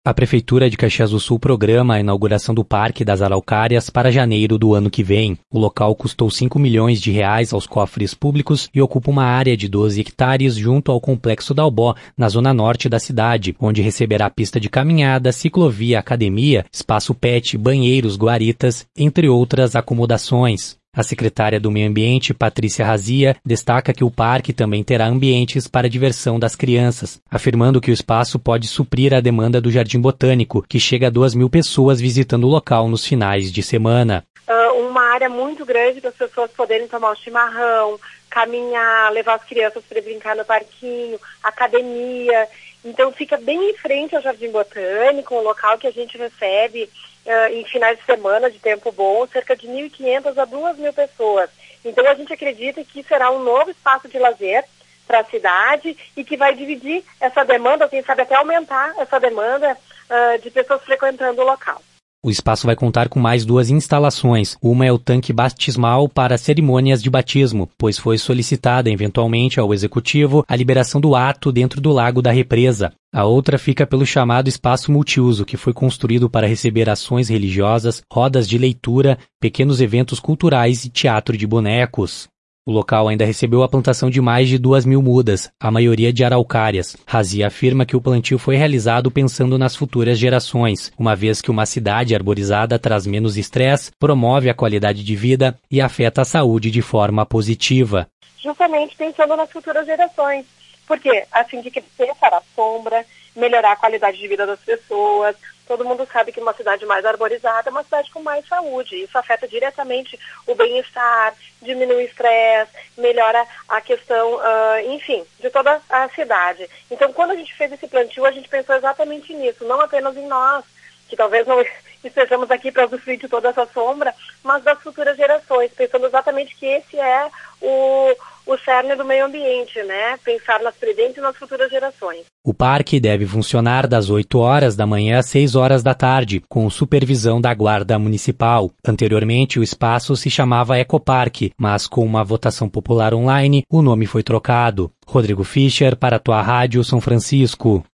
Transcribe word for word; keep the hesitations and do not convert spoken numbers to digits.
A Prefeitura de Caxias do Sul programa a inauguração do Parque das Araucárias para janeiro do ano que vem. O local custou cinco milhões de reais aos cofres públicos e ocupa uma área de doze hectares junto ao Complexo Dalbó, na zona norte da cidade, onde receberá pista de caminhada, ciclovia, academia, espaço pet, banheiros, guaritas, entre outras acomodações. A secretária do Meio Ambiente, Patrícia Razia, destaca que o parque também terá ambientes para a diversão das crianças, afirmando que o espaço pode suprir a demanda do Jardim Botânico, que chega a duas mil pessoas visitando o local nos finais de semana. Uh, uma área muito grande para as pessoas poderem tomar um chimarrão, caminhar, levar as crianças para brincar no parquinho, academia. Então fica bem em frente ao Jardim Botânico, um local que a gente recebe Uh, em finais de semana de tempo bom, cerca de mil e quinhentas a duas mil pessoas. Então a gente acredita que será um novo espaço de lazer para a cidade e que vai dividir essa demanda, ou quem sabe até aumentar essa demanda uh, de pessoas frequentando o local. O espaço vai contar com mais duas instalações. Uma é o tanque batismal para cerimônias de batismo, pois foi solicitada eventualmente ao Executivo a liberação do ato dentro do Lago da Represa. A outra fica pelo chamado espaço multiuso, que foi construído para receber ações religiosas, rodas de leitura, pequenos eventos culturais e teatro de bonecos. O local ainda recebeu a plantação de mais de duas mil mudas, a maioria de araucárias. Razia afirma que o plantio foi realizado pensando nas futuras gerações, uma vez que uma cidade arborizada traz menos estresse, promove a qualidade de vida e afeta a saúde de forma positiva. Justamente pensando nas futuras gerações, porque assim de crescer para a sombra, melhorar a qualidade de vida das pessoas. Todo mundo sabe que uma cidade mais arborizada é uma cidade com mais saúde. Isso afeta diretamente o bem-estar, diminui o estresse, melhora a questão, uh, enfim, de toda a cidade. Então, quando a gente fez esse plantio, a gente pensou exatamente nisso, não apenas em nós, que talvez não estejamos aqui para usufruir de toda essa sombra, mas das futuras gerações, pensando exatamente que esse é o, o cerne do meio ambiente, né? Pensar nas presentes e nas futuras gerações. O parque deve funcionar das oito horas da manhã às seis horas da tarde, com supervisão da Guarda Municipal. Anteriormente, o espaço se chamava Ecoparque, mas com uma votação popular online, o nome foi trocado. Rodrigo Fischer, para a Tua Rádio São Francisco.